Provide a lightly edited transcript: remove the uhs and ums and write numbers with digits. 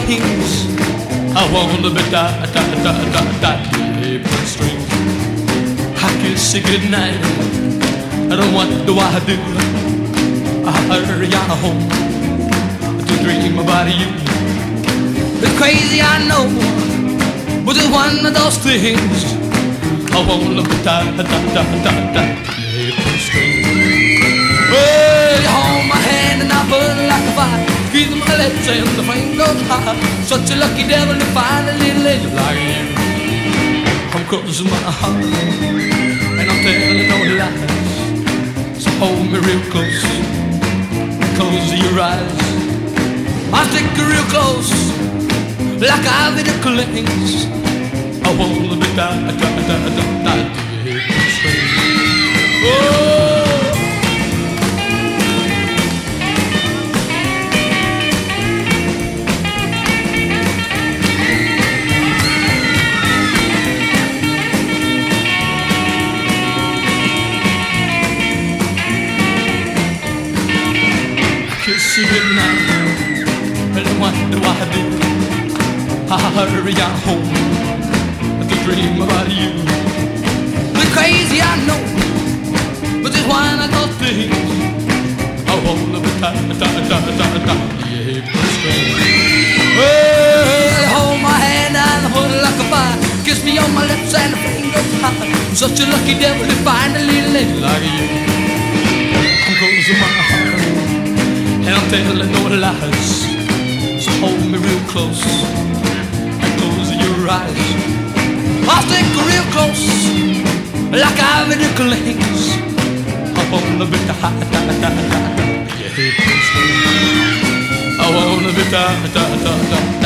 strings. I wanna be apron strings. I kiss you goodnight. I don't what do I do? I hurry on home to dream about you. It's crazy, I know, but it's one of those things. I wanna be apron strings. Well, you hold my hand and I burn like a fire. Squeeze my lips and the flame goes high. Such a lucky devil to find a little lady like you. Come close to my heart and I'm telling no lies. So hold me real close, close your eyes. I'll stick you real close, like ivy that clings. I wanna be oh. Kiss you goodnight, and what do I do? I hurry on home to dream about you. We're crazy, I know, but it's one of those things. I wanna be well, hold my hand and hold it like a fire. Kiss me on my lips and the flame goes high. Such a lucky devil to find a little lady like you. Come close to my heart and I'm telling no lies. So hold me real close and close your eyes. I'll stick real close, like ivy that clings. I wanna be I wanna be